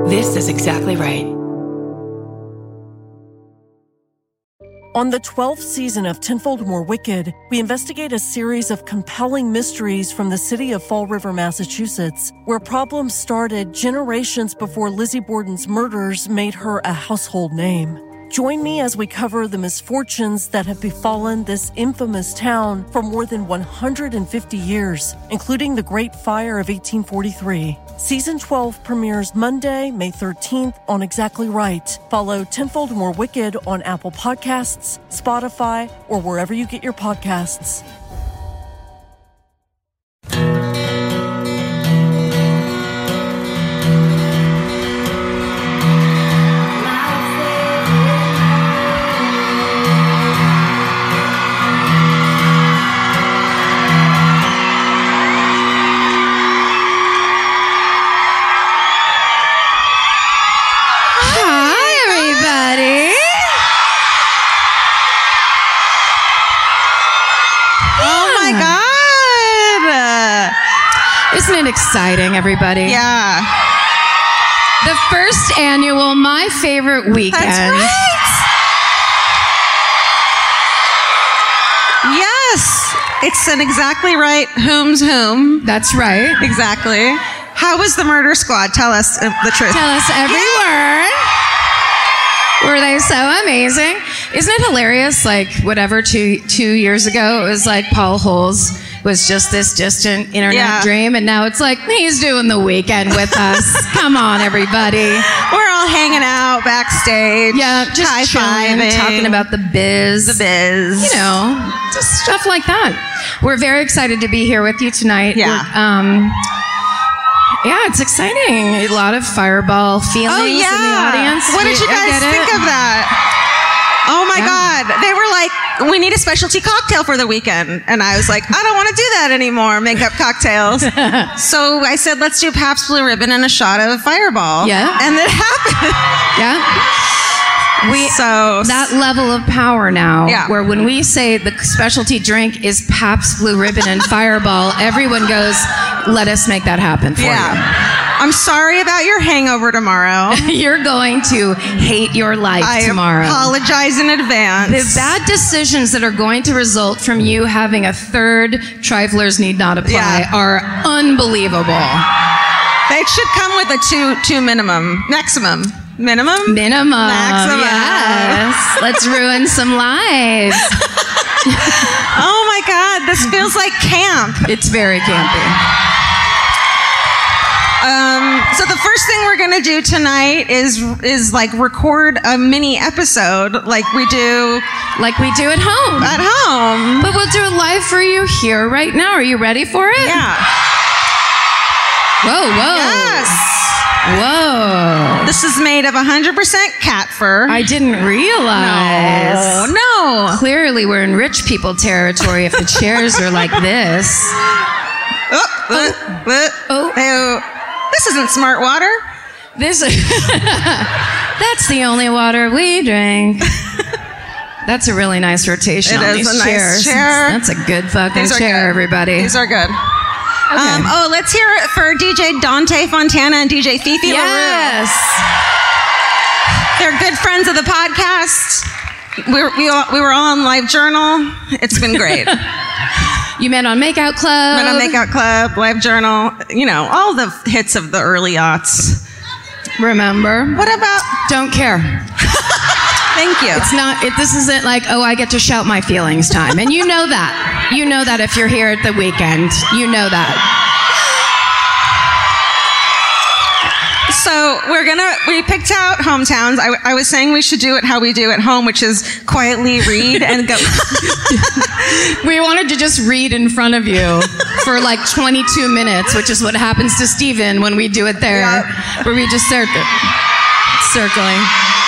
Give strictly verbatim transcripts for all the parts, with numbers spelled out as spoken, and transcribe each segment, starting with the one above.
This is exactly right. On the twelfth season of Tenfold More Wicked, we investigate a series of compelling mysteries from the city of Fall River, Massachusetts, where problems started generations before Lizzie Borden's murders made her a household name. Join me as we cover the misfortunes that have befallen this infamous town for more than one hundred fifty years, including the Great Fire of eighteen forty-three. Season twelve premieres Monday, May thirteenth on Exactly Right. Follow Tenfold More Wicked on Apple Podcasts, Spotify, or wherever you get your podcasts. Isn't it exciting, everybody? Yeah. The first annual My Favorite Weekend. That's right. Yes. It's an Exactly Right Whom's Whom. That's right. Exactly. How was the Murder Squad? Tell us uh, the truth. Tell us every word. Were they so amazing? Isn't it hilarious? Like, whatever, two two years ago, it was like Paul Holes was just this distant internet Yeah. dream, and now it's like, he's doing the weekend with us. Come on, everybody. We're all hanging out backstage. Yeah, just chilling, high-fiving. talking about the biz. The biz. You know, just stuff like that. We're very excited to be here with you tonight. Yeah. We're, um, yeah, it's exciting. A lot of Fireball feelings Oh, yeah. in the audience. What did you I guys get it. think of that? Oh, my Yeah. God. They were like, we need a specialty cocktail for the weekend. And I was like, I don't want to do that anymore, make up cocktails. So I said, let's do Pabst Blue Ribbon and a shot of Fireball. Yeah. And it happened. Yeah. We, So that level of power now, Yeah. where when we say the specialty drink is Pabst Blue Ribbon and Fireball, everyone goes, let us make that happen for yeah. I'm sorry about your hangover tomorrow. you. You're going to hate your life I tomorrow. apologize in advance. The bad decisions that are going to result from you having a third Triflers Need Not Apply Yeah. are unbelievable. They should come with a two two minimum. Maximum. Minimum? Minimum. Maximum. Yes. Let's ruin some lives. Oh my God, this feels like camp. It's very campy. Um, so the first thing we're gonna do tonight is is like record a mini episode like we do Like we do at home. at home. But we'll do it live for you here right now. Are you ready for it? Yeah. Whoa, whoa. Yes. Whoa. This is made of one hundred percent cat fur. I didn't realize. no, no. Clearly, we're in rich people territory if the chairs are like this. Oh, uh, uh, Oh. oh. This isn't smart water. This That's the only water we drink. That's a really nice rotation It on is these a nice chairs. chair. That's a good fucking These are chair, good. everybody. These are good. Um, oh, let's hear it for D J Dante Fontana and D J Fifi Yes. LaRue. They're good friends of the podcast. We were, we, all, we were all on Live Journal. It's been great. You met on Makeout Club. Met on Makeout Club, Live Journal, you know, all the hits of the early aughts. Remember? What about... Don't care. Thank you. It's not, it, this isn't like, oh, I get to shout my feelings time. And you know that. You know that if you're here at the weekend. You know that. So we're gonna, we picked out hometowns. I, I was saying we should do it how we do at home, which is quietly read and go. We wanted to just read in front of you for like twenty-two minutes, which is what happens to Steven when we do it there, Yep. where we just start circling.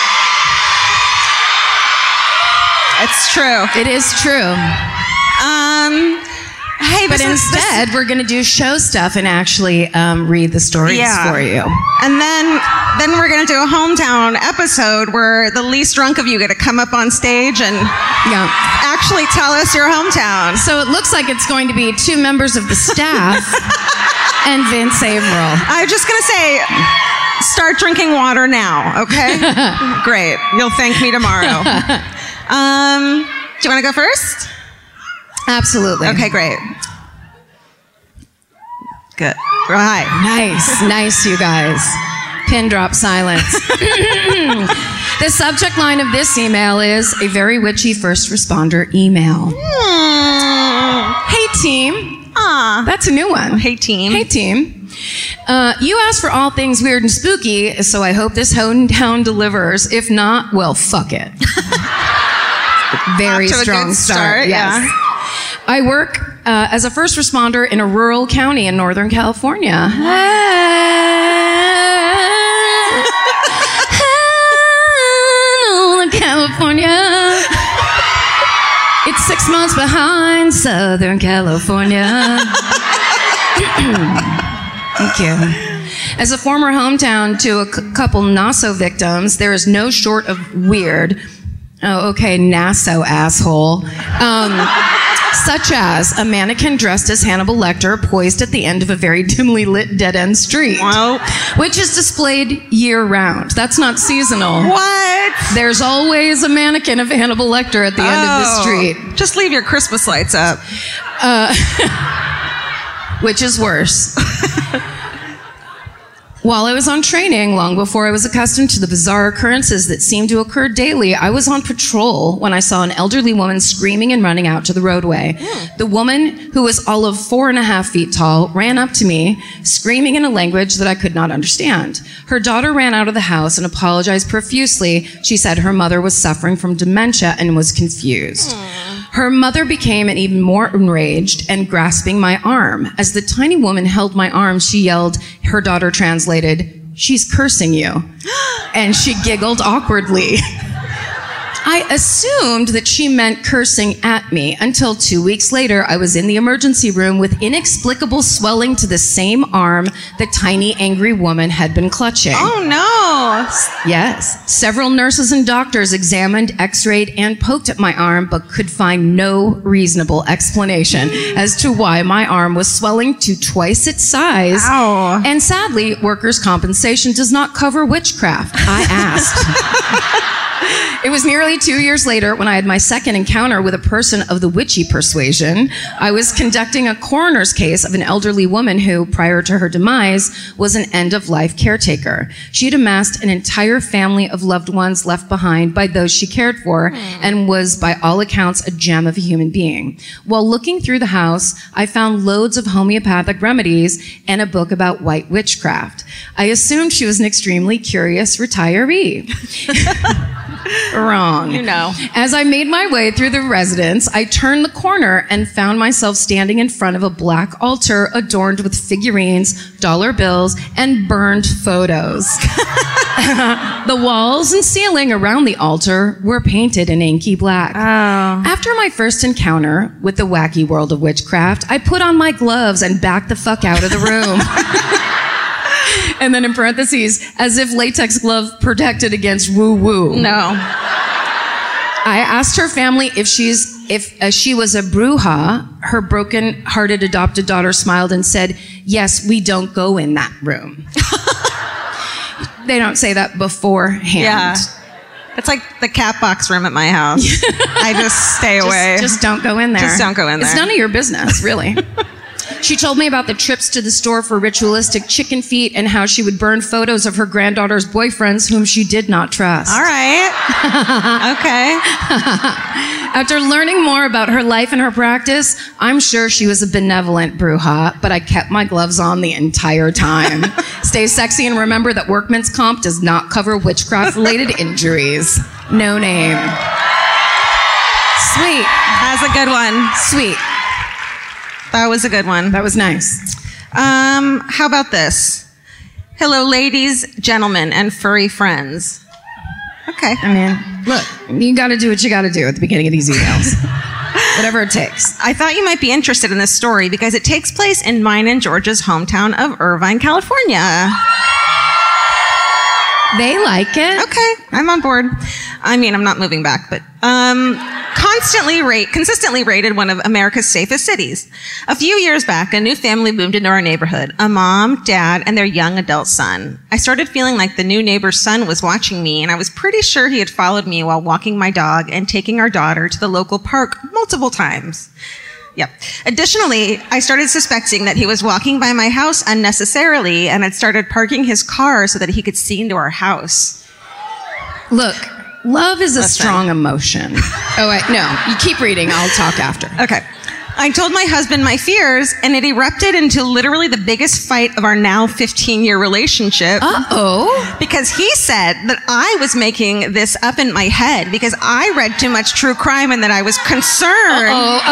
It's true. It is true. Um, hey, But this is- instead, this- we're going to do show stuff and actually um, read the stories Yeah. for you. And then, then we're gonna do a hometown episode where the least drunk of you get to come up on stage and Yeah. actually tell us your hometown. So it looks like it's going to be two members of the staff and Vince Averill. I'm just gonna say, start drinking water now, okay? Great. You'll thank me tomorrow. Um, do you want to go first? Absolutely. Okay, great. Good. Right. Nice, nice, you guys. Pin drop silence. The subject line of this email is a very witchy first responder email. Mm. Hey, team. Aw. That's a new one. Hey, team. Hey, team. Uh, you asked for all things weird and spooky, so I hope this hometown delivers. If not, well, fuck it. Very Off to a strong good start. start, Yes. yeah. I work uh, as a first responder in a rural county in Northern California. Northern California. It's six months behind Southern California. Thank you. As a former hometown to a c- couple Nassau victims, there is no short of weird. Oh, okay, Nassau asshole. Um, such as a mannequin dressed as Hannibal Lecter poised at the end of a very dimly lit dead-end street, Wow. which is displayed year-round. That's not seasonal. What? There's always a mannequin of Hannibal Lecter at the end of the Oh, street, Just leave your Christmas lights up. which is worse. While I was on training, long before I was accustomed to the bizarre occurrences that seemed to occur daily, I was on patrol when I saw an elderly woman screaming and running out to the roadway. The woman, who was all of four and a half feet tall, ran up to me, screaming in a language that I could not understand. Her daughter ran out of the house and apologized profusely. She said her mother was suffering from dementia and was confused. Her mother became even more enraged and grasping my arm. As the tiny woman held my arm, she yelled, her daughter translated, "She's cursing you." And she giggled awkwardly. I assumed that she meant cursing at me until two weeks later I was in the emergency room with inexplicable swelling to the same arm the tiny angry woman had been clutching. Oh, no. Yes. Several nurses and doctors examined, x-rayed, and poked at my arm, but could find no reasonable explanation as to why my arm was swelling to twice its size. Ow. And sadly, workers' compensation does not cover witchcraft. I asked. It was nearly two years later when I had my second encounter with a person of the witchy persuasion. I was conducting a coroner's case of an elderly woman who, prior to her demise, was an end-of-life caretaker. She had amassed an entire family of loved ones left behind by those she cared for and was, by all accounts, a gem of a human being. While looking through the house, I found loads of homeopathic remedies and a book about white witchcraft. I assumed she was an extremely curious retiree. Wrong. You know. As I made my way through the residence, I turned the corner and found myself standing in front of a black altar adorned with figurines, dollar bills, and burned photos. The walls and ceiling around the altar were painted in inky black. Oh. After my first encounter with the wacky world of witchcraft, I put on my gloves and backed the fuck out of the room. And then in parentheses, as if latex glove protected against woo-woo. No. I asked her family if she's if uh, she was a bruja. Her broken-hearted adopted daughter smiled and said, "Yes, we don't go in that room." They don't say that beforehand. Yeah. It's like the cat box room at my house. I just stay Just, away. just don't go in there. Just don't go in It's there. none of your business, really. She told me about the trips to the store for ritualistic chicken feet and how she would burn photos of her granddaughter's boyfriends whom she did not trust. All right. Okay. After learning more about her life and her practice, I'm sure she was a benevolent bruja, but I kept my gloves on the entire time. Stay sexy and remember that workman's comp does not cover witchcraft-related injuries. No name. Sweet. That's a good one. Sweet. That was a good one. That was nice. Um, how about this? Hello, ladies, gentlemen, and furry friends. Okay. I mean, look, you got to do what you got to do at the beginning of these emails. Whatever it takes. I thought you might be interested in this story because it takes place in mine and George's hometown of Irvine, California. They like it. Okay, I'm on board. I mean, I'm not moving back, but um, constantly rate, consistently rated one of America's safest cities. A few years back, a new family moved into our neighborhood, a mom, dad, and their young adult son. I started feeling like the new neighbor's son was watching me, and I was pretty sure he had followed me while walking my dog and taking our daughter to the local park multiple times. Yep. Additionally, I started suspecting that he was walking by my house unnecessarily and had started parking his car so that he could see into our house. Look, love is a Listen. strong emotion. Oh, wait, no, you keep reading. I'll talk after. Okay. I told my husband my fears, and it erupted into literally the biggest fight of our now fifteen-year relationship. Uh-oh. Because he said that I was making this up in my head because I read too much true crime and that I was concerned. Uh-oh,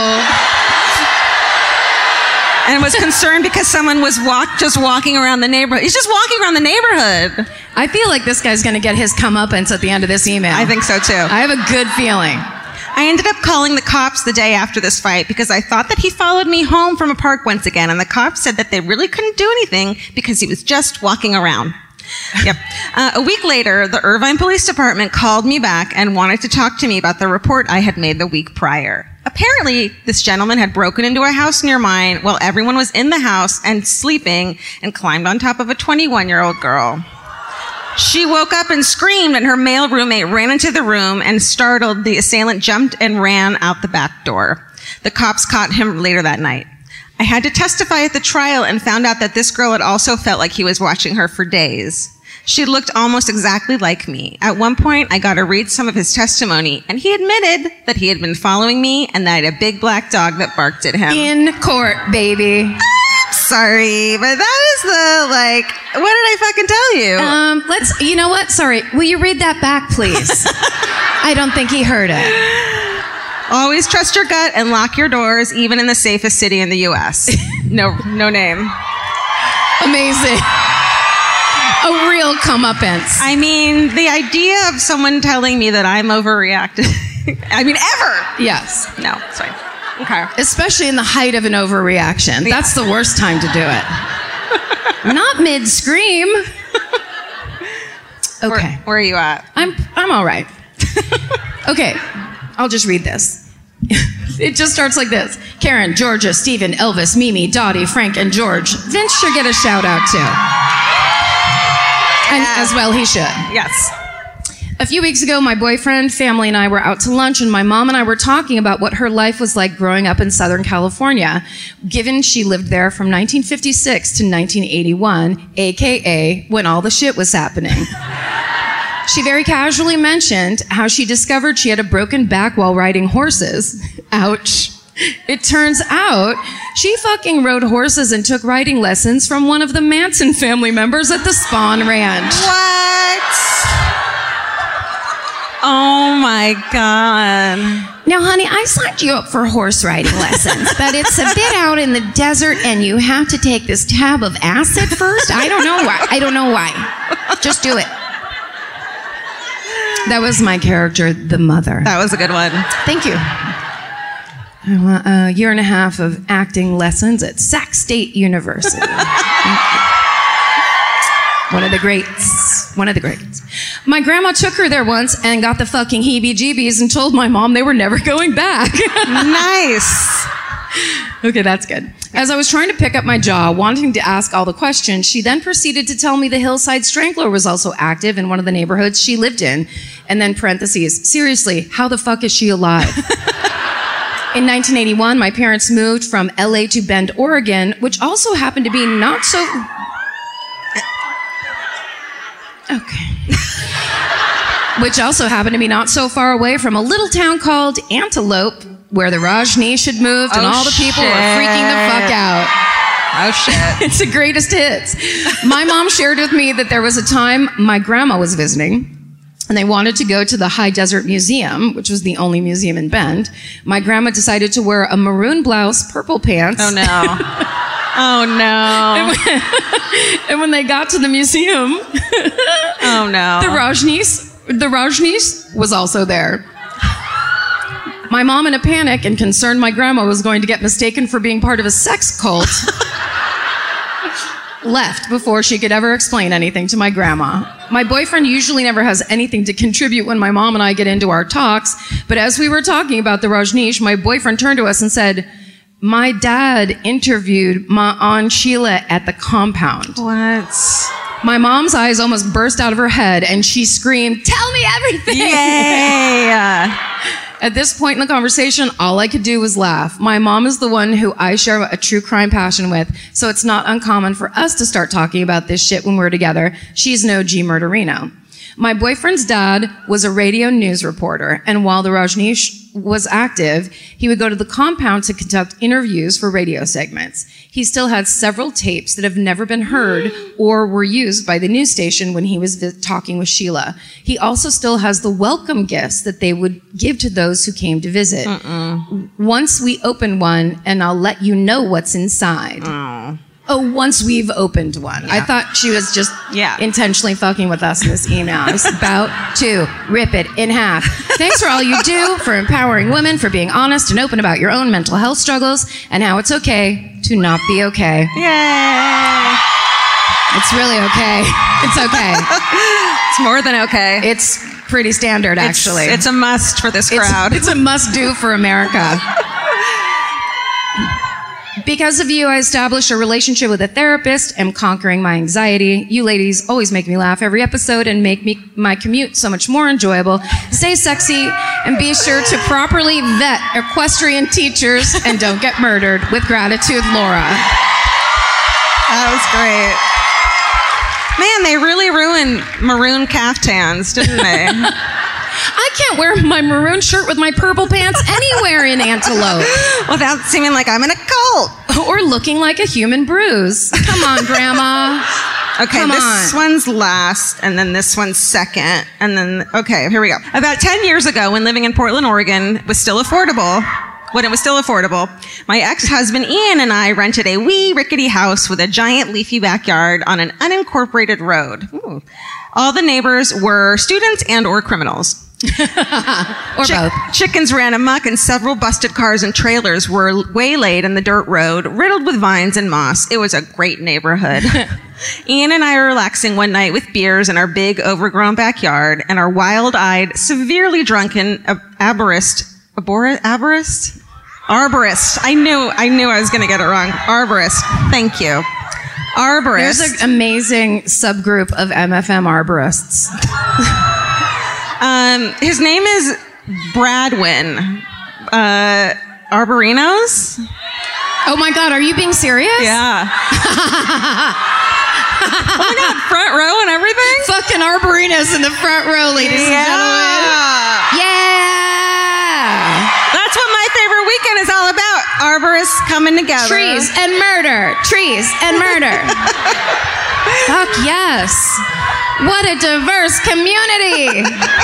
uh-oh. And was concerned because someone was walk, just walking around the neighborhood. He's just walking around the neighborhood. I feel like this guy's going to get his comeuppance at the end of this email. I think so, too. I have a good feeling. I ended up calling the cops the day after this fight because I thought that he followed me home from a park once again, and the cops said that they really couldn't do anything because he was just walking around. Yep. Uh, a week later, the Irvine Police Department called me back and wanted to talk to me about the report I had made the week prior. Apparently, this gentleman had broken into a house near mine while everyone was in the house and sleeping and climbed on top of a twenty-one-year-old girl. She woke up and screamed, and her male roommate ran into the room, and startled, the assailant jumped and ran out the back door. The cops caught him later that night. I had to testify at the trial and found out that this girl had also felt like he was watching her for days. She looked almost exactly like me. At one point, I got to read some of his testimony, and he admitted that he had been following me and that I had a big black dog that barked at him. In court, baby. Sorry, but that is the, like, what did I fucking tell you? Um, let's, you know what? Sorry. Will you read that back, please? I don't think he heard it. Always trust your gut and lock your doors, even in the safest city in the U S No, no name. Amazing. A real comeuppance. I mean, the idea of someone telling me that I'm overreacting, I mean, ever. Yes. No, it's fine. Okay. Especially in the height of an overreaction. Yeah. That's the worst time to do it. Not mid-scream. Okay. Where, where are you at? I'm I'm all right. Okay. I'll just read this. It just starts like this. Karen, Georgia, Stephen, Elvis, Mimi, Dottie, Frank, and George. Vince should get a shout out too. And Yeah. as well he should. Yes. A few weeks ago, my boyfriend, family, and I were out to lunch, and my mom and I were talking about what her life was like growing up in Southern California, given she lived there from nineteen fifty-six to nineteen eighty-one, aka when all the shit was happening. She very casually mentioned how she discovered she had a broken back while riding horses. Ouch. It turns out she fucking rode horses and took riding lessons from one of the Manson family members at the Spawn Ranch. What? Oh my God. Now, honey, I signed you up for horse riding lessons, but it's a bit out in the desert and you have to take this tab of acid first. I don't know why. I don't know why. Just do it. That was my character, the mother. That was a good one. Thank you. I want a year and a half of acting lessons at Sac State University. One of the greats. One of the greats. My grandma took her there once and got the fucking heebie-jeebies and told my mom they were never going back. Nice. Okay, that's good. As I was trying to pick up my jaw, wanting to ask all the questions, she then proceeded to tell me the Hillside Strangler was also active in one of the neighborhoods she lived in. And then parentheses, seriously, how the fuck is she alive? In nineteen eighty-one, my parents moved from L A to Bend, Oregon, which also happened to be not so... Okay. Which also happened to be not so far away from a little town called Antelope, where the Rajneesh had moved and Oh, all the people were shit. freaking the fuck out. Oh shit. It's the greatest hits. My mom shared with me that there was a time my grandma was visiting and they wanted to go to the High Desert Museum, which was the only museum in Bend. My grandma decided to wear a maroon blouse, purple pants. Oh no. Oh no. And when they got to the museum, Oh no. the Rajneesh, the Rajneesh was also there. My mom, in a panic and concerned my grandma was going to get mistaken for being part of a sex cult, left before she could ever explain anything to my grandma. My boyfriend usually never has anything to contribute when my mom and I get into our talks, but as we were talking about the Rajneesh, my boyfriend turned to us and said, my dad interviewed my Aunt Sheila at the compound. What? My mom's eyes almost burst out of her head and she screamed, tell me everything! Yay! At this point in the conversation, all I could do was laugh. My mom is the one who I share a true crime passion with, so it's not uncommon for us to start talking about this shit when we're together. She's no G. Murderino. My boyfriend's dad was a radio news reporter, and while the Rajneesh was active, he would go to the compound to conduct interviews for radio segments. He still had several tapes that have never been heard or were used by the news station when he was vi- talking with Sheila. He also still has the welcome gifts that they would give to those who came to visit. Uh-uh. Once we open one, and I'll let you know what's inside. Oh. Oh, once we've opened one. Yeah. I thought she was just yeah. intentionally fucking with us in this email. I was about to rip it in half. Thanks for all you do, for empowering women, for being honest and open about your own mental health struggles, and how it's okay to not be okay. Yay! It's really okay. It's okay. It's more than okay. It's pretty standard, actually. It's, it's a must for this crowd. It's, it's a must-do for America. Because of you, I established a relationship with a therapist. I'm conquering my anxiety. You ladies always make me laugh every episode and make me my commute so much more enjoyable. Stay sexy and be sure to properly vet equestrian teachers and don't get murdered. With gratitude, Laura. That was great. Man, they really ruined maroon caftans, didn't they? I can't wear my maroon shirt with my purple pants anywhere in Antelope. Without seeming like I'm in a cult. Or looking like a human bruise. Come on, Grandma. Okay, Come this on. one's last, and then this one's second, and then, okay, here we go. About ten years ago, when living in Portland, Oregon was still affordable, when it was still affordable, my ex-husband Ian and I rented a wee rickety house with a giant leafy backyard on an unincorporated road. Ooh. All the neighbors were students and or criminals. or Chick- both. Chickens ran amok and several busted cars and trailers were waylaid in the dirt road, riddled with vines and moss. It was a great neighborhood. Ian and I were relaxing one night with beers in our big, overgrown backyard, and our wild-eyed, severely drunken ab- arborist, arbor- arborist? Arborist. I knew, I knew I was going to get it wrong. Arborist. Thank you. Arborist. There's an amazing subgroup of M F M arborists. Um, his name is Bradwin. Uh, Arborinos? Oh my God, are you being serious? Yeah. Oh my God, front row and everything? Fucking arborinos in the front row, ladies Yeah. and gentlemen. Yeah. That's what my favorite weekend is all about. Arborists coming together. Trees and murder. Trees and murder. Fuck yes. What a diverse community.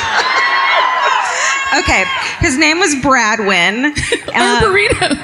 Okay, his name was Bradwin. Uh, Arborino.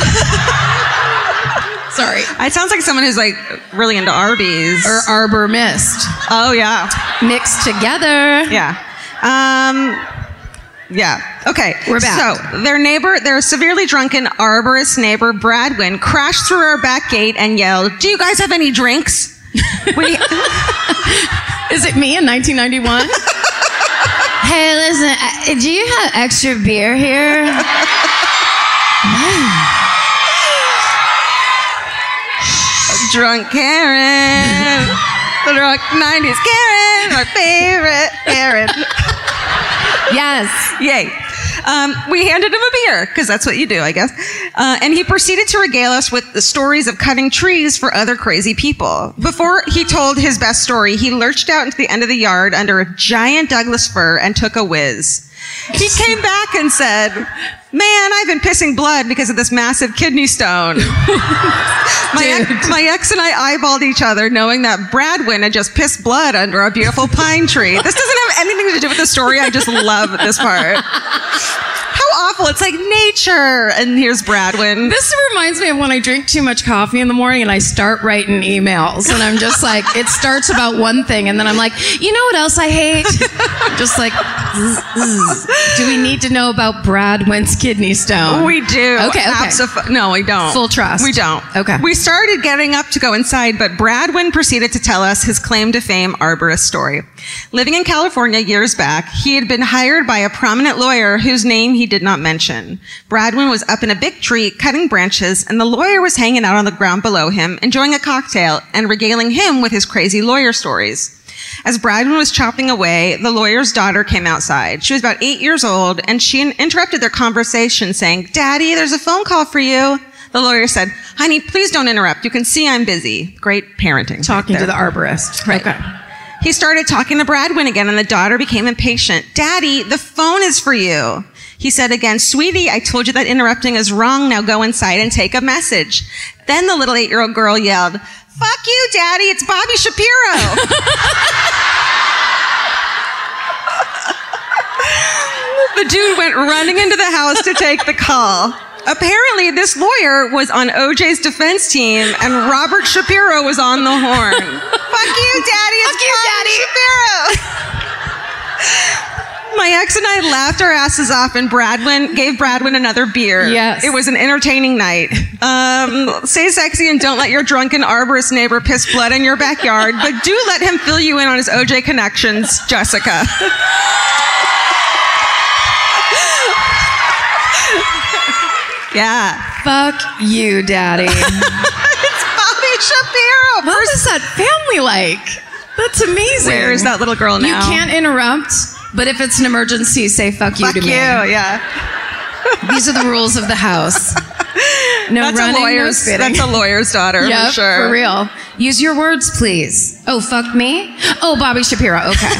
Sorry. it sounds like someone who's like really into Arby's. Or arbor mist. Oh, yeah. Mixed together. Yeah. Um, yeah. Okay. We're back. So their neighbor, their severely drunken arborist neighbor, Bradwin, crashed through our back gate and yelled, "Do you guys have any drinks?" we, Is it me in nineteen ninety-one? Hey, listen, uh, do you have extra beer here? Drunk Karen. The drunk nineties Karen. My favorite Karen. Yes. Yay. Um, we handed him a beer, because that's what you do, I guess. Uh, and he proceeded to regale us with the stories of cutting trees for other crazy people. Before he told his best story, he lurched out into the end of the yard under a giant Douglas fir and took a whiz. He came back and said, "Man, I've been pissing blood because of this massive kidney stone." my, ex, my ex and I eyeballed each other, knowing that Bradwin had just pissed blood under a beautiful pine tree. This doesn't have anything to do with the story. I just love this part. How awful. It's like nature. And here's Bradwin. This reminds me of when I drink too much coffee in the morning and I start writing emails. And I'm just like, it starts about one thing. And then I'm like, you know what else I hate? Just like Do we need to know about Bradwin's kidney stone? We do. Okay, okay. Absol- no, we don't. Full trust. We don't. Okay. We started getting up to go inside, but Bradwin proceeded to tell us his claim to fame arborist story. Living in California years back, he had been hired by a prominent lawyer whose name he did not mention. Bradwin was up in a big tree cutting branches, and the lawyer was hanging out on the ground below him, enjoying a cocktail and regaling him with his crazy lawyer stories. As Bradwin was chopping away, the lawyer's daughter came outside. She was about eight years old, and she interrupted their conversation saying, "Daddy, there's a phone call for you." The lawyer said, "Honey, please don't interrupt. You can see I'm busy." Great parenting. Talking right to the arborist. Right. Okay. He started talking to Bradwin again, and the daughter became impatient. "Daddy, the phone is for you." He said again, "Sweetie, I told you that interrupting is wrong. Now go inside and take a message." Then the little eight-year-old girl yelled, "Fuck you, Daddy, it's Bobby Shapiro." The dude went running into the house to take the call. Apparently, this lawyer was on O J's defense team, and Robert Shapiro was on the horn. Fuck you, Daddy, it's Fuck you, Bobby Daddy. Shapiro. My ex and I laughed our asses off, and Bradwin gave Bradwin another beer. Yes. It was an entertaining night. Um, stay sexy and don't let your drunken arborist neighbor piss blood in your backyard, but do let him fill you in on his O J connections, Jessica. Yeah. Fuck you, Daddy. It's Bobby Shapiro. What is that family like? That's amazing. Where is that little girl now? You can't interrupt, but if it's an emergency, say fuck you Fuck to you, me. yeah. These are the rules of the house. No That's running, a lawyer's, no spitting. That's a lawyer's daughter, Yep, for sure. for real. Use your words, please. Oh, fuck me? Oh, Bobby Shapiro. Okay.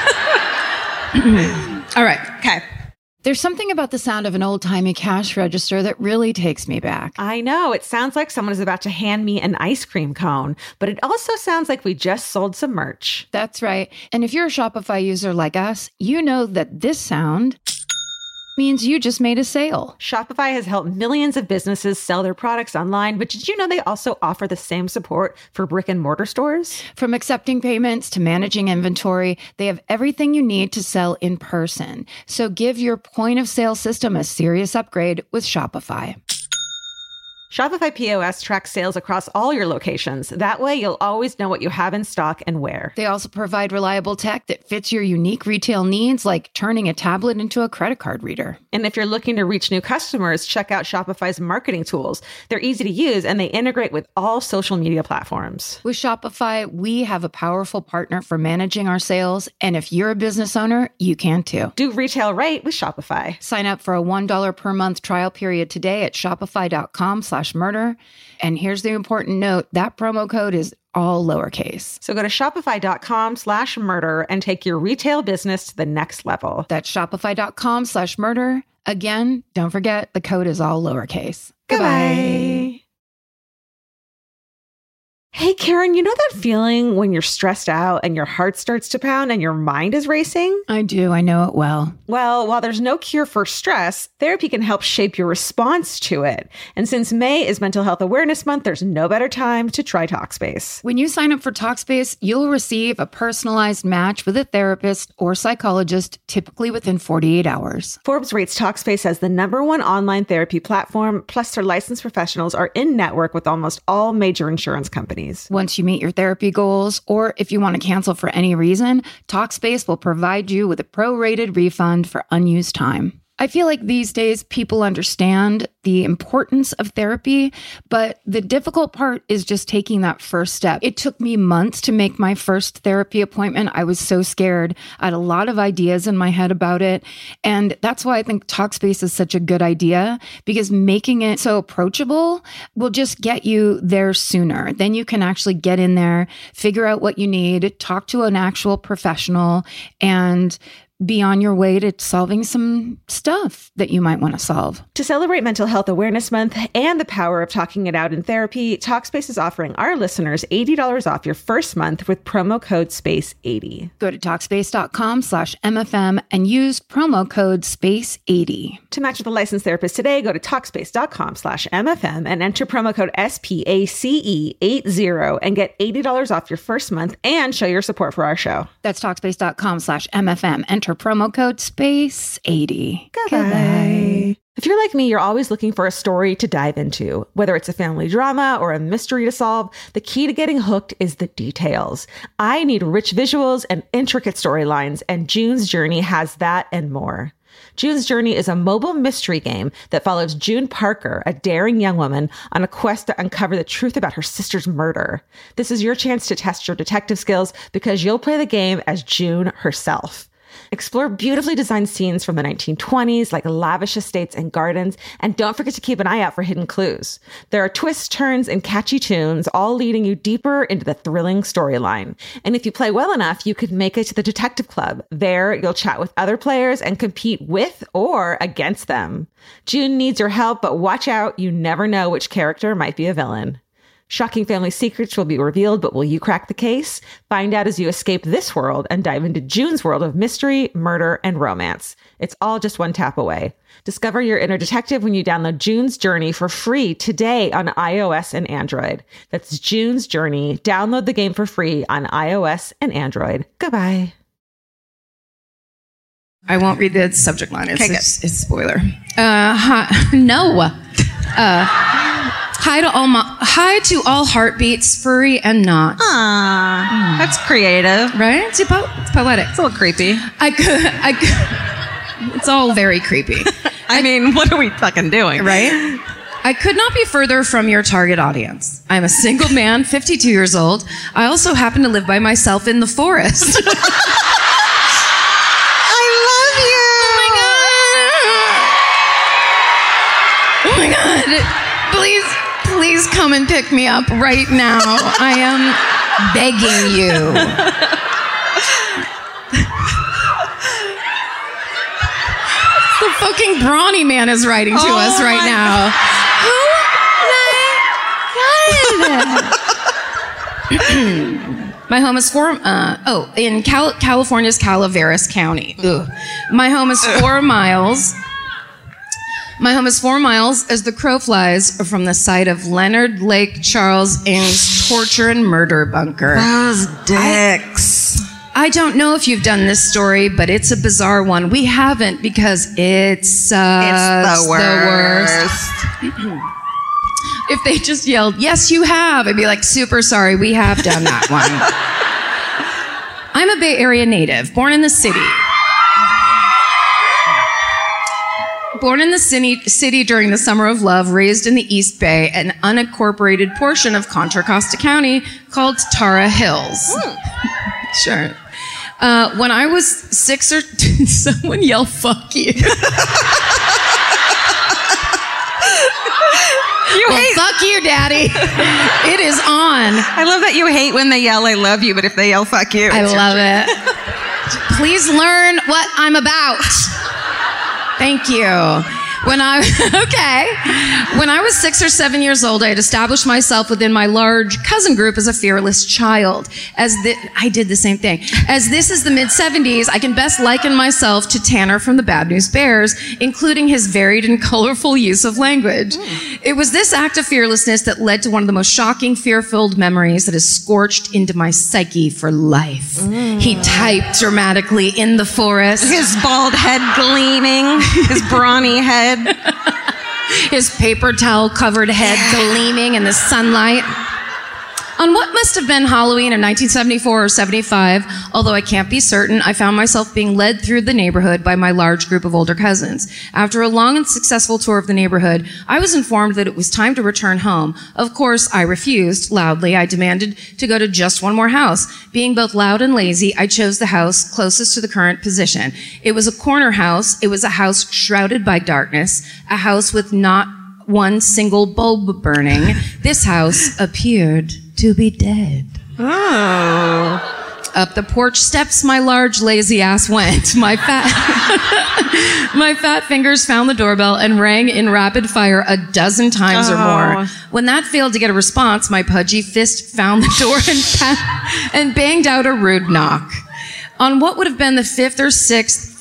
All right. Okay. There's something about the sound of an old-timey cash register that really takes me back. I know. It sounds like someone is about to hand me an ice cream cone, but it also sounds like we just sold some merch. That's right. And if you're a Shopify user like us, you know that this sound means you just made a sale. Shopify has helped millions of businesses sell their products online, but did you know they also offer the same support for brick and mortar stores? From accepting payments to managing inventory, they have everything you need to sell in person. So give your point of sale system a serious upgrade with Shopify. Shopify P O S tracks sales across all your locations. That way, you'll always know what you have in stock and where. They also provide reliable tech that fits your unique retail needs, like turning a tablet into a credit card reader. And if you're looking to reach new customers, check out Shopify's marketing tools. They're easy to use, and they integrate with all social media platforms. With Shopify, we have a powerful partner for managing our sales. And if you're a business owner, you can too. Do retail right with Shopify. Sign up for a one dollar per month trial period today at shopify.com slash murder. And here's the important note, that promo code is all lowercase. So go to shopify.com slash murder and take your retail business to the next level. That's shopify.com slash murder. Again, don't forget, the code is all lowercase. Goodbye. Hey, Karen, you know that feeling when you're stressed out and your heart starts to pound and your mind is racing? I do. I know it well. Well, while there's no cure for stress, therapy can help shape your response to it. And since May is Mental Health Awareness Month, there's no better time to try Talkspace. When you sign up for Talkspace, you'll receive a personalized match with a therapist or psychologist, typically within forty-eight hours. Forbes rates Talkspace as the number one online therapy platform, plus their licensed professionals are in network with almost all major insurance companies. Once you meet your therapy goals, or if you want to cancel for any reason, Talkspace will provide you with a prorated refund for unused time. I feel like these days people understand the importance of therapy, but the difficult part is just taking that first step. It took me months to make my first therapy appointment. I was so scared. I had a lot of ideas in my head about it. And that's why I think Talkspace is such a good idea, because making it so approachable will just get you there sooner. Then you can actually get in there, figure out what you need, talk to an actual professional, and be on your way to solving some stuff that you might want to solve. To celebrate Mental Health Awareness Month and the power of talking it out in therapy, Talkspace is offering our listeners eighty dollars off your first month with promo code space eighty. Go to Talkspace.com slash MFM and use promo code space eighty. To match with a licensed therapist today, go to Talkspace.com slash MFM and enter promo code S P A C E eighty and get eighty dollars off your first month and show your support for our show. That's Talkspace.com slash MFM. Enter for promo code space eighty. Goodbye. Goodbye. If you're like me, you're always looking for a story to dive into. Whether it's a family drama or a mystery to solve, the key to getting hooked is the details. I need rich visuals and intricate storylines, and June's Journey has that and more. June's Journey is a mobile mystery game that follows June Parker, a daring young woman, on a quest to uncover the truth about her sister's murder. This is your chance to test your detective skills because you'll play the game as June herself. Explore beautifully designed scenes from the nineteen twenties, like lavish estates and gardens, and don't forget to keep an eye out for hidden clues. There are twists, turns, and catchy tunes, all leading you deeper into the thrilling storyline. And if you play well enough, you could make it to the Detective Club. There, you'll chat with other players and compete with or against them. June needs your help, but watch out, you never know which character might be a villain. Shocking family secrets will be revealed, but will you crack the case? Find out as you escape this world and dive into June's world of mystery, murder, and romance. It's all just one tap away. Discover your inner detective when you download June's Journey for free today on iOS and Android. That's June's Journey. Download the game for free on iOS and Android. Goodbye. I won't read the subject line. It's, it's, it's a spoiler. Uh, hi, no. Uh, Hi to all my, hi to all heartbeats, furry and not. Aww, mm. That's creative, right? It's, po- it's poetic. It's a little creepy. I could, I could, it's all very creepy. I, I mean, what are we fucking doing, right? I could not be further from your target audience. I'm a single man, fifty-two years old. I also happen to live by myself in the forest. I love you. Oh my god. Oh my god. Please. Please come and pick me up right now. I am begging you. The fucking brawny man is writing to oh us right now. Oh my god. My home is four, uh, oh, in Cal- California's Calaveras County. Ugh. My home is four miles... My home is four miles as the crow flies from the site of Leonard Lake Charles Ng's torture and murder bunker. Those dicks. I, I don't know if you've done this story, but it's a bizarre one. We haven't because it's, uh, it's the worst. The worst. If they just yelled, yes, you have, I'd be like, super sorry, we have done that one. I'm a Bay Area native, born in the city. Born in the city, city during the Summer of Love, raised in the East Bay, an unincorporated portion of Contra Costa County called Tara Hills. Mm. Sure. Uh, when I was six or... Did someone yell, fuck you? You well, hate... fuck you, Daddy. It is on. I love that you hate when they yell, I love you, but if they yell, fuck you... I love it. Please learn what I'm about. Thank you. When I, okay. When I was six or seven years old, I had established myself within my large cousin group as a fearless child. As the, I did the same thing. As this is the mid seventies, I can best liken myself to Tanner from the Bad News Bears, including his varied and colorful use of language. Mm. It was this act of fearlessness that led to one of the most shocking, fear-filled memories that has scorched into my psyche for life. Mm. He typed dramatically in the forest. His bald head gleaming, his brawny head. His paper towel covered head gleaming in the sunlight. On what must have been Halloween of nineteen seventy-four or seventy-five, although I can't be certain, I found myself being led through the neighborhood by my large group of older cousins. After a long and successful tour of the neighborhood, I was informed that it was time to return home. Of course, I refused. Loudly, I demanded to go to just one more house. Being both loud and lazy, I chose the house closest to the current position. It was a corner house. It was a house shrouded by darkness, a house with not one single bulb burning. This house appeared to be dead. Oh. Up the porch steps my large lazy ass went. My fat my fat fingers found the doorbell and rang in rapid fire a dozen times oh. or more. When that failed to get a response, my pudgy fist found the door and, pa- and banged out a rude knock. On what would have been the fifth or sixth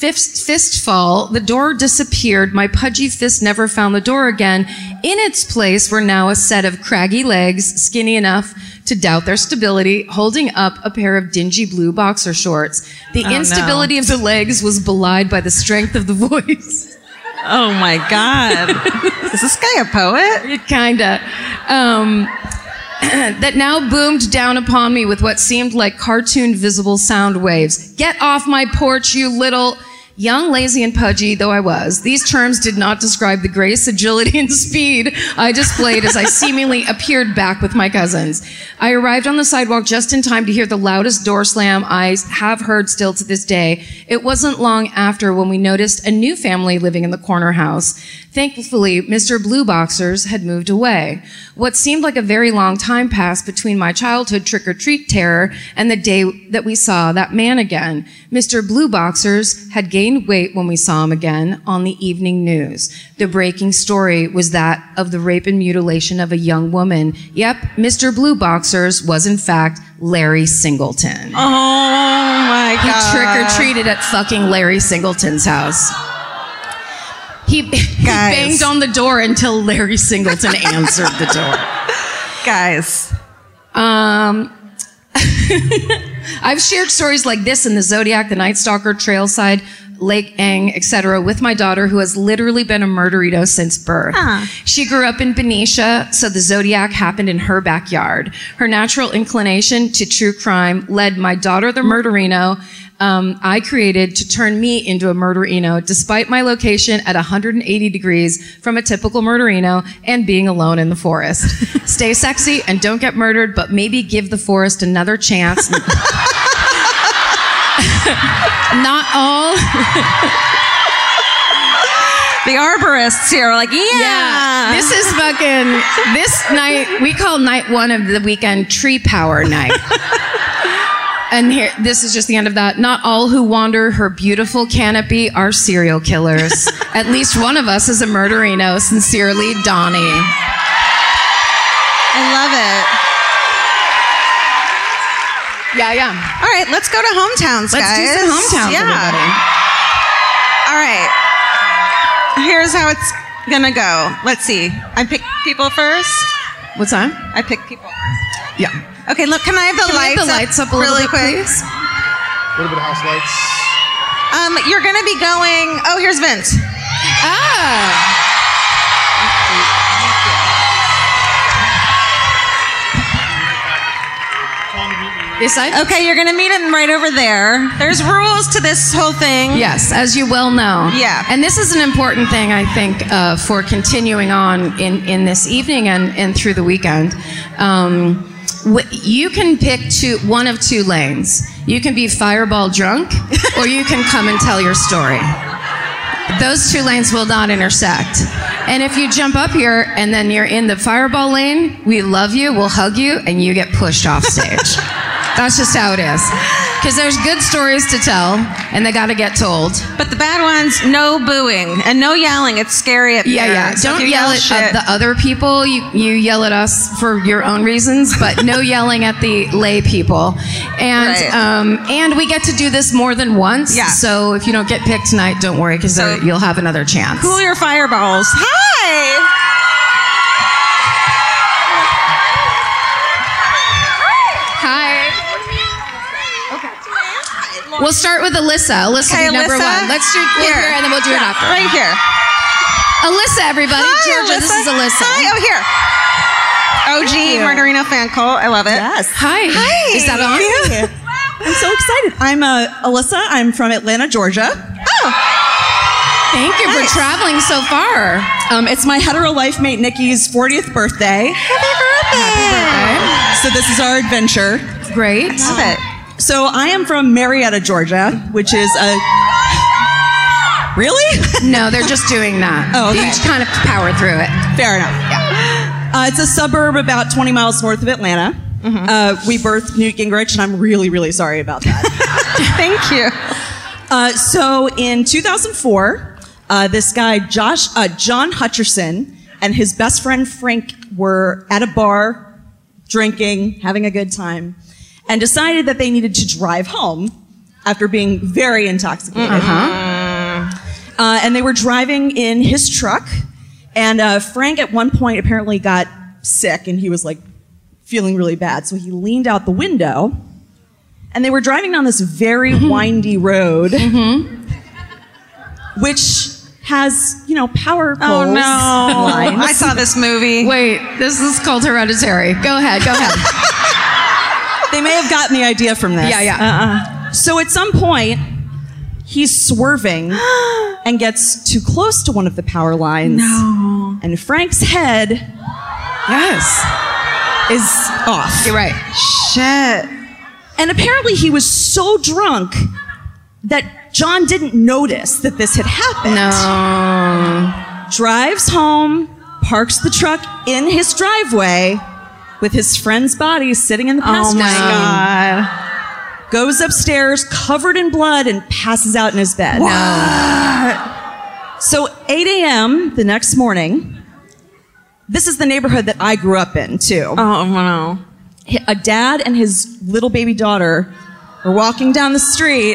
fist, fist fall, the door disappeared. My pudgy fist never found the door again. In its place were now a set of craggy legs, skinny enough to doubt their stability, holding up a pair of dingy blue boxer shorts. The Oh, instability no. of the legs was belied by the strength of the voice. Oh my God. Is this guy a poet? Kinda. Um, that now boomed down upon me with what seemed like cartoon visible sound waves. Get off my porch, you little... Young, lazy, and pudgy though I was, these terms did not describe the grace, agility, and speed I displayed as I seemingly appeared back with my cousins. I arrived on the sidewalk just in time to hear the loudest door slam I have heard still to this day. It wasn't long after when we noticed a new family living in the corner house. Thankfully, Mister Blue Boxers had moved away. What seemed like a very long time passed between my childhood trick-or-treat terror and the day that we saw that man again. Mister Blue Boxers had gained weight when we saw him again on the evening news. The breaking story was that of the rape and mutilation of a young woman. Yep, Mister Blue Boxers was in fact Larry Singleton. Oh my He God. trick-or-treated at fucking Larry Singleton's house. He, he Guys. banged on the door until Larry Singleton answered the door. Guys. Um, I've shared stories like this in the Zodiac, the Night Stalker, Trailside, Lake Eng, et cetera, with my daughter, who has literally been a murderito since birth. Huh. She grew up in Benicia, so the Zodiac happened in her backyard. Her natural inclination to true crime led my daughter, the murderino, um, I created to turn me into a murderino, despite my location at one hundred eighty degrees from a typical murderino and being alone in the forest. Stay sexy and don't get murdered, but maybe give the forest another chance. Not all. The arborists here are like, yeah. Yeah. This is fucking, this night, we call night one of the weekend tree power night. And here, this is just the end of that. Not all who wander her beautiful canopy are serial killers. At least one of us is a murderino. Sincerely, Donnie. I love it. Yeah, yeah. All right, let's go to hometowns, Let's guys. do some hometowns, yeah. everybody. All right. Here's how it's gonna go. Let's see. I pick people first. What's that? I pick people first. Yeah. Okay, look, can I have the Can we lights have the lights up a little really bit, quick? please? A little bit of house lights. Um, you're gonna be going. Oh, here's Vince. Ah. This side? Okay, you're gonna meet him right over there. There's rules to this whole thing. Yes, as you well know. Yeah. And this is an important thing, I think, uh, for continuing on in, in this evening and, and through the weekend. Um, wh- you can pick two, one of two lanes. You can be fireball drunk, or you can come and tell your story. Those two lanes will not intersect. And if you jump up here and then you're in the fireball lane, we love you, we'll hug you, and you get pushed off stage. That's just how it is. Because there's good stories to tell, and they got to get told. But the bad ones, no booing and no yelling. It's scary up Yeah, there. yeah. So if Don't you yell at shit- uh, the other people. You, you yell at us for your own reasons, but no yelling at the lay people. And Right. um, and we get to do this more than once. Yeah. So if you don't get picked tonight, don't worry, because So- you'll have another chance. Cool your fireballs. Hi. Hi. We'll start with Alyssa. Alyssa, Okay, be number Alyssa. one. Let's do it Here. here, and then we'll do it Yeah, after. Right here. Alyssa, everybody. Hi, Georgia, this is Alyssa. Hi, oh, here. O G Murderino fan cult. I love it. Yes. Hi. Hi. Is that on? Yeah. I'm so excited. I'm uh, Alyssa. I'm from Atlanta, Georgia. Thank you Nice. for traveling so far. Um, it's my hetero life mate Nikki's fortieth birthday. Happy birthday. So this is our adventure. Great. Love it. So I am from Marietta, Georgia, which is a... Really? No, they're just doing that. Oh, okay. You just kind of power through it. Fair enough. Yeah. Uh, it's a suburb about twenty miles north of Atlanta. Uh, we birthed Newt Gingrich, and I'm really, really sorry about that. Thank you. Uh, so in two thousand four, uh, this guy, Josh, uh, John Hutcherson, and his best friend Frank were at a bar, drinking, having a good time, and decided that they needed to drive home after being very intoxicated. Uh-huh. Uh, and they were driving in his truck. And uh, Frank at one point apparently got sick and he was like feeling really bad. So he leaned out the window and they were driving down this very windy road, mm-hmm. which has, you know, power poles. Oh no. Lines. I saw this movie. Wait, this is called Hereditary. Go ahead, go ahead. They may have gotten the idea from this. Yeah, yeah. Uh-uh. So at some point, he's swerving and gets too close to one of the power lines. No. And Frank's head, yes, is off. You're right. Shit. And apparently he was so drunk that John didn't notice that this had happened. No. Drives home, parks the truck in his driveway with his friend's body sitting in the passenger Oh my seat. God. Goes upstairs covered in blood and passes out in his bed. What? So eight a.m. the next morning, this is the neighborhood that I grew up in too. Oh no. A dad and his little baby daughter are walking down the street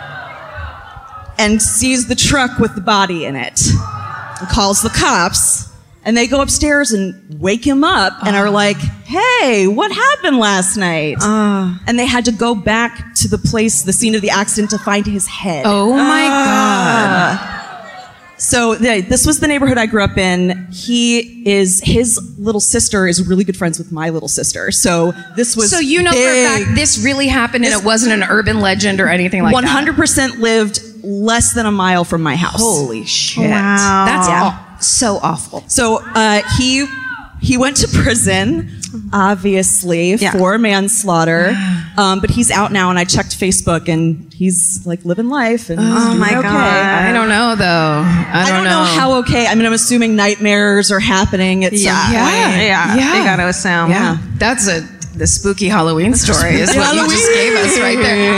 and sees the truck with the body in it and calls the cops. And they go upstairs and wake him up and are like, hey, what happened last night? Uh, And they had to go back to the place, the scene of the accident, to find his head. Oh my God. So yeah, this was the neighborhood I grew up in. He is, his little sister is really good friends with my little sister. So this was So you know for a big. fact this really happened and it wasn't an urban legend or anything like one hundred that? percent lived less than a mile from my house. Holy shit. Wow. That's Yeah. aw- so awful. So uh, he he went to prison, obviously, Yeah. for manslaughter. Um, but he's out now, and I checked Facebook, and he's like living life. And he's Oh doing my okay. God. I don't know though. I I don't, don't know how okay. I mean, I'm assuming nightmares are happening at yeah. some Yeah. point. Yeah. Yeah. They gotta assume. Yeah. That's a the spooky Halloween story is what you just gave us right there.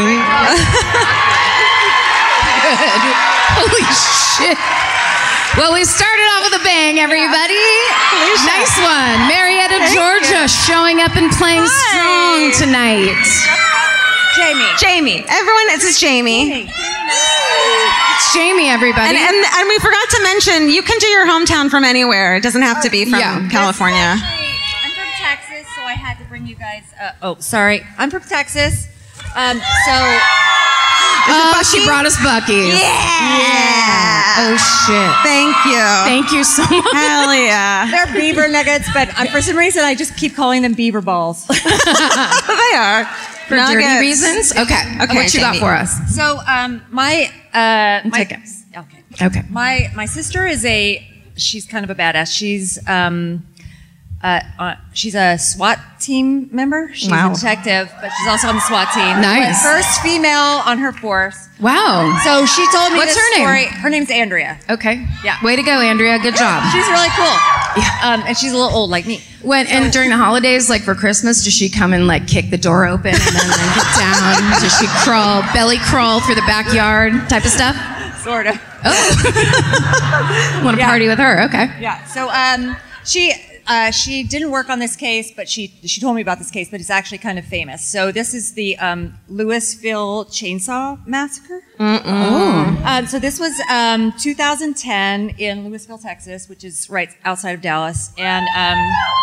Good. Holy shit. Well, we started off with a bang, everybody. Nice one. Marietta, Georgia, showing up and playing strong tonight. Jamie. Jamie. Everyone, this is Jamie. It's Jamie, everybody. And, and and we forgot to mention, you can do your hometown from anywhere. It doesn't have to be from Yeah. California. I'm from Texas, so I had to bring you guys. Uh, oh, sorry. I'm from Texas. Um, so. oh, she brought us Buc-ee's. Yeah. Oh, shit. Thank you. Thank you so much. Hell yeah. They're beaver nuggets, but uh, for some reason I just keep calling them beaver balls. They are. For Nuggets. dirty reasons? Okay. Okay, What you got Jamie. for us? So, um, my, uh, my, Take it. okay. Okay. My my sister is a. She's kind of a badass. She's um, uh, uh, she's a SWAT team member. She's Wow. a detective, but she's also on the SWAT team. Nice. First female on her force. Wow. So she told me What's this her name? story. Her name's Andrea. Okay. Yeah. Way to go, Andrea. Good job. She's really cool. Um, and she's a little old like me. When and during the holidays, like for Christmas, does she come and like kick the door open and then like, get down? Does she crawl, belly crawl through the backyard type of stuff? Sort of. Oh. Want to Yeah. party with her? Okay. Yeah. So um, she uh, she didn't work on this case, but she she told me about this case. But it's actually kind of famous. So this is the um, Louisville Chainsaw Massacre. Oh. Um, so this was um, two thousand ten in Louisville, Texas, which is right outside of Dallas. And um,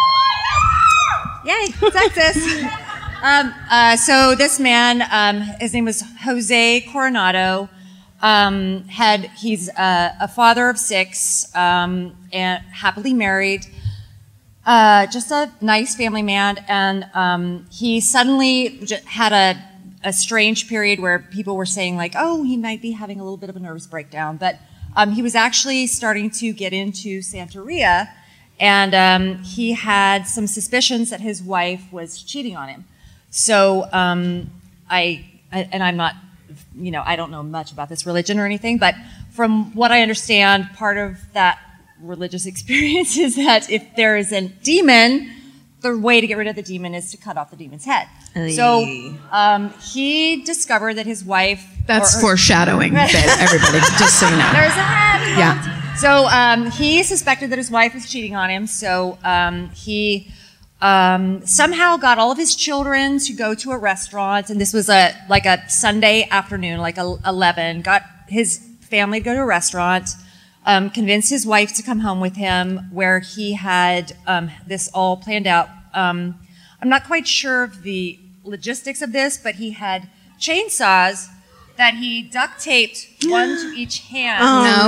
yay, Texas. um, uh, so this man, um, his name was Jose Coronado. Um, had he's uh, a father of six um, and happily married. Uh, just a nice family man, and um, he suddenly j- had a, a strange period where people were saying like, "Oh, he might be having a little bit of a nervous breakdown," but um, he was actually starting to get into Santeria, and um, he had some suspicions that his wife was cheating on him. So um, I, I, and I'm not, you know, I don't know much about this religion or anything, but from what I understand, part of that religious experience is that if there is a demon, the way to get rid of the demon is to cut off the demon's head. So um, he discovered that his wife. That's or- or- foreshadowing, babe, everybody, just so you know. There's a head. Yeah. So um, he suspected that his wife was cheating on him. So um, he um, somehow got all of his children to go to a restaurant, and this was a like a Sunday afternoon, like a, eleven. Got his family to go to a restaurant, um, convinced his wife to come home with him, where he had um, this all planned out. Um, I'm not quite sure of the logistics of this, but he had chainsaws that he duct taped one to each hand. Oh,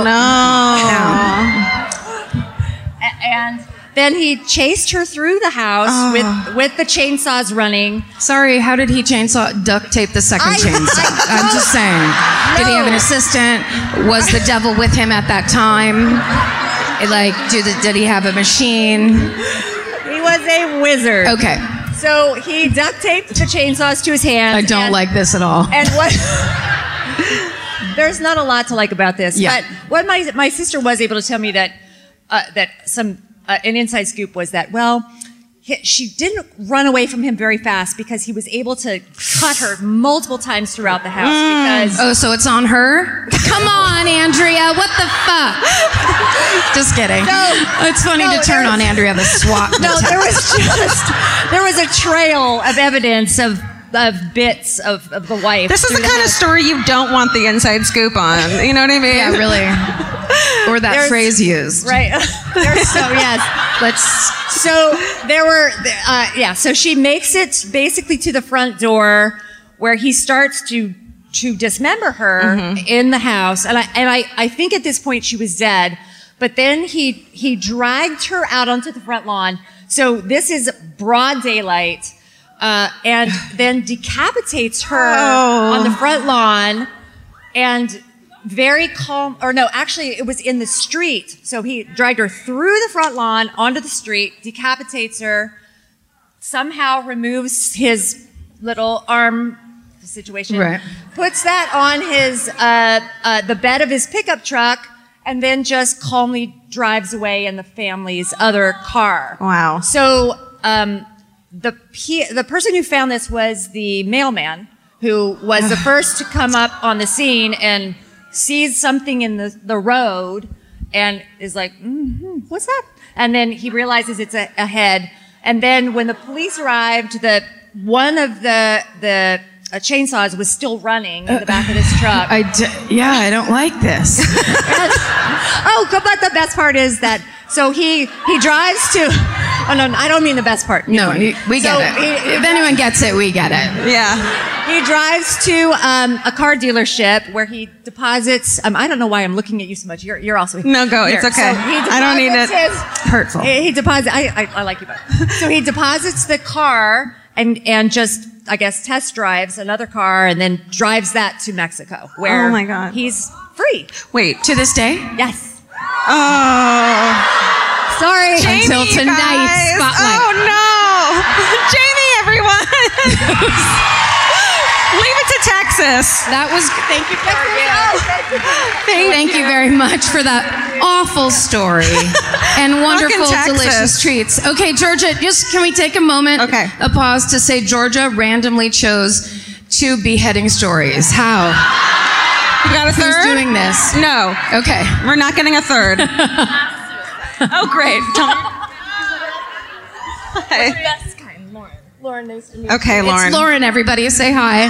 no. no. And then he chased her through the house oh. with with the chainsaws running. Sorry, how did he chainsaw duct tape the second I, chainsaw? I I'm just saying. No. Did he have an assistant? Was the devil with him at that time? Like, did, did he have a machine? He was a wizard. Okay. So he duct taped the chainsaws to his hands. I don't and, like this at all. And what? There's not a lot to like about this. Yeah. But what my my sister was able to tell me that uh, that some uh, an inside scoop was that well. She didn't run away from him very fast because he was able to cut her multiple times throughout the house. Mm. Because oh, so it's on her? Come on, Andrea. What the fuck? Just kidding. No, it's funny no, to turn was, on Andrea the SWAT. No, there was just there was a trail of evidence of of bits of, of the wife. This is the, the kind house. of story you don't want the inside scoop on. You know what I mean? Yeah, really. Or that There's, phrase used. Right. There's so yes. Let's. So there were uh, yeah. So she makes it basically to the front door where he starts to to dismember her mm-hmm. in the house, and I and I I think at this point she was dead, but then he he dragged her out onto the front lawn. So this is broad daylight. Uh, and then decapitates her oh. on the front lawn, and very calm, or no, actually it was in the street. So he dragged her through the front lawn onto the street, decapitates her, somehow removes his little arm situation, right. puts that on his, uh, uh, the bed of his pickup truck, and then just calmly drives away in the family's other car. Wow. So, um, The P- the person who found this was the mailman, who was the first to come up on the scene and sees something in the, the road and is like, mm-hmm, what's that? And then he realizes it's a, a head. And then when the police arrived, the one of the the uh, chainsaws was still running in the back of this truck. I d- yeah, I don't like this. Oh, but the best part is that so he he drives to. Oh no, I don't mean the best part. No, he, we get so it. He, if anyone gets it, we get it. Yeah. He drives to um, a car dealership where he deposits. Um, I don't know why I'm looking at you so much. You're you're also here. No, go. Here. It's okay. So I don't need it. His, Hurtful. He, he deposits. I, I I like you better. So he deposits the car and and just I guess test drives another car and then drives that to Mexico where oh my God. he's free. Wait, to this day? Yes. Oh. Sorry. Jamie, Until tonight's guys. spotlight. Oh no, Jamie, everyone. Leave it to Texas. That was. Thank you, Thank you. Thank, Thank you. you very much for that awful story and wonderful, delicious treats. Okay, Georgia, just can we take a moment? Okay. A pause to say Georgia randomly chose two beheading stories. How? You got a third? Who's doing this? No. Okay. We're not getting a third. Oh, great. Tell me. Hey. That's kind, Lauren. Lauren knows to me. Okay, Lauren. It's Lauren, everybody. Say hi.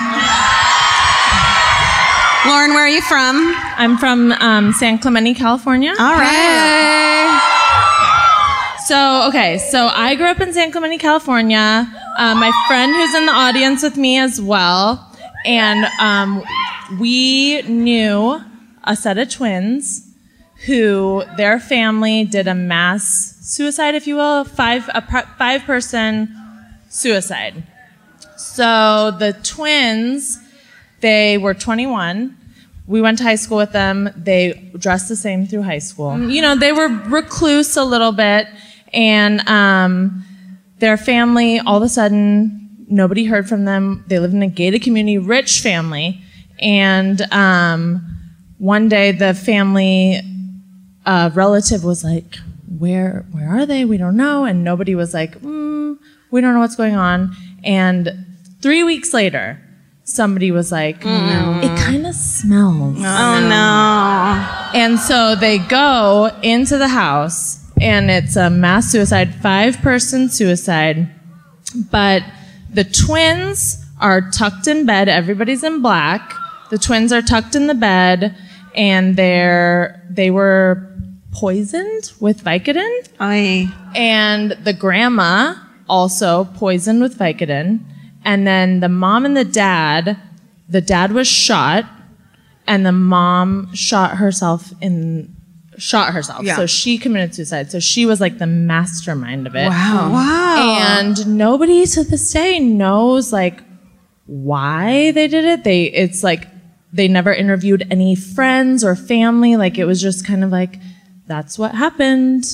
Lauren, where are you from? I'm from um, San Clemente, California. All right. Hey. So, okay, so I grew up in San Clemente, California. Uh, my friend who's in the audience with me as well. And um, we knew a set of twins who their family did a mass suicide, if you will, five a five person suicide. So the twins, they were twenty-one. We went to high school with them. They dressed the same through high school. You know, they were recluse a little bit, and um, their family, all of a sudden, nobody heard from them. They lived in a gated community, rich family, and um, one day the family a relative was like, where where are they? We don't know. And nobody was like, mm, we don't know what's going on. And three weeks later, somebody was like, mm. it kind of smells. Oh, oh no. And so they go into the house, and it's a mass suicide, five-person suicide. But the twins are tucked in bed. Everybody's in black. The twins are tucked in the bed. and they're they were poisoned with Vicodin. Oy. And the grandma also poisoned with Vicodin. And then the mom and the dad, the dad was shot, and the mom shot herself in shot herself. Yeah. So she committed suicide. So she was like the mastermind of it. Wow. Wow. And nobody to this day knows like why they did it. They it's like they never interviewed any friends or family. Like it was just kind of like, that's what happened.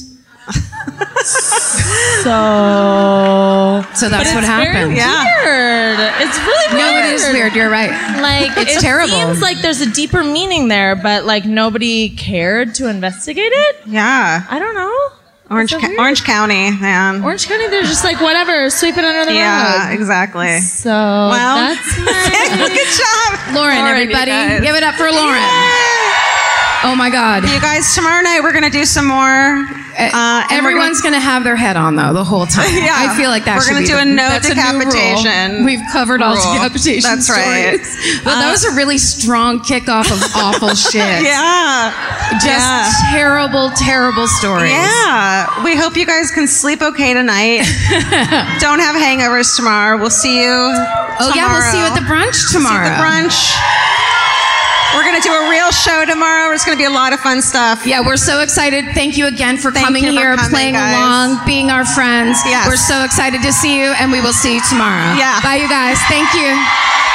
so So that's what happened. Very weird. It's really weird. No, it is weird. You're right. Like It's it terrible. seems like there's a deeper meaning there, but like nobody cared to investigate it. Yeah. I don't know. Orange, So Ca- weird. Orange County, man. Orange County, they're just like whatever, sweep it under the Yeah, rug. exactly. So Well, that's my good job. Lauren, Lauren, you everybody, guys. give it up for Lauren. Oh my God. You guys, tomorrow night we're going to do some more. Uh, and we're Everyone's going to have their head on though the whole time. Yeah. I feel like that We're should gonna be do the- a no that's new decapitation rule. We've covered all rule. decapitation That's right. stories. But that was a really strong kickoff of awful shit. Yeah. Just Yeah. terrible, terrible stories. Yeah. We hope you guys can sleep okay tonight. Don't have hangovers tomorrow. We'll see you Oh yeah, we'll see you at the brunch tomorrow. The brunch. We're going to do a real show tomorrow. It's going to be a lot of fun stuff. Yeah, we're so excited. Thank you again for Thank coming you for here, coming, playing guys. along, being our friends. Yes. We're so excited to see you, and we will see you tomorrow. Yeah. Bye, you guys. Thank you.